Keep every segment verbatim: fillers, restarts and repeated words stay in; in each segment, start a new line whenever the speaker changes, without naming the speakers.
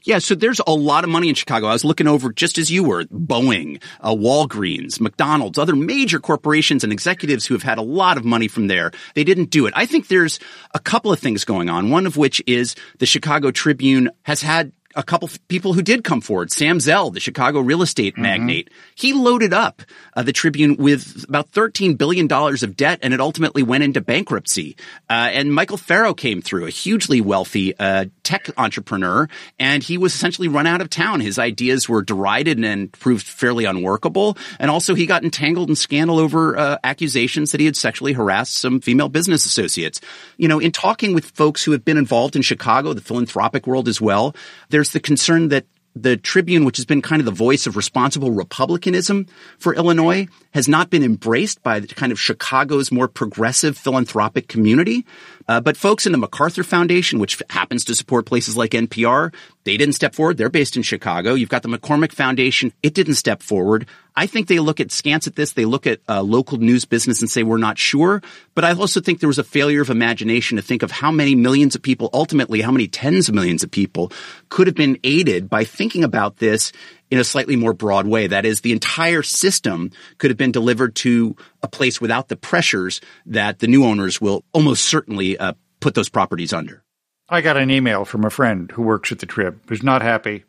Yeah, so there's a lot of money in Chicago. I was looking over, just as you were, Boeing, uh, Walgreens, McDonald's, other major corporations and executives who have had a lot of money from there. They didn't do it. I think there's a couple of things going on, one of which is the Chicago Tribune has had a couple of people who did come forward. Sam Zell, the Chicago real estate mm-hmm. magnate, he loaded up uh, the Tribune with about thirteen billion dollars of debt, and it ultimately went into bankruptcy. Uh, and Michael Farrow came through, a hugely wealthy uh, tech entrepreneur, and he was essentially run out of town. His ideas were derided and proved fairly unworkable. And also he got entangled in scandal over uh, accusations that he had sexually harassed some female business associates. You know, in talking with folks who have been involved in Chicago, the philanthropic world as well, there There's the concern that the Tribune, which has been kind of the voice of responsible republicanism for Illinois, has not been embraced by the kind of Chicago's more progressive philanthropic community. Uh, but folks in the MacArthur Foundation, which happens to support places like N P R, they didn't step forward. They're based in Chicago. You've got the McCormick Foundation. It didn't step forward. I think they look at scants at this. They look at uh, local news business and say, we're not sure. But I also think there was a failure of imagination to think of how many millions of people, ultimately how many tens of millions of people could have been aided by thinking about this in a slightly more broad way. That is, the entire system could have been delivered to a place without the pressures that the new owners will almost certainly uh, put those properties under.
I got an email from a friend who works at the Trib who's not happy.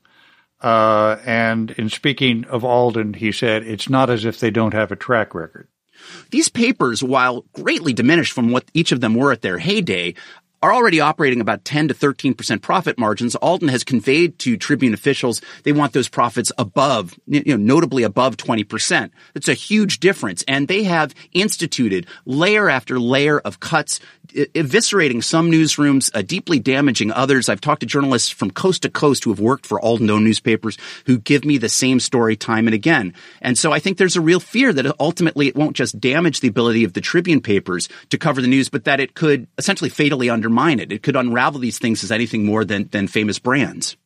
Uh, and in speaking of Alden, he said, it's not as if they don't have a track record.
These papers, while greatly diminished from what each of them were at their heyday, are already operating about ten to thirteen percent profit margins. Alden has conveyed to Tribune officials they want those profits above, you know, notably above twenty percent. It's a huge difference. And they have instituted layer after layer of cuts, eviscerating some newsrooms, uh, deeply damaging others. I've talked to journalists from coast to coast who have worked for Alden-owned newspapers who give me the same story time and again. And so I think there's a real fear that ultimately it won't just damage the ability of the Tribune papers to cover the news, but that it could essentially fatally undermine it. It could unravel these things as anything more than, than famous brands.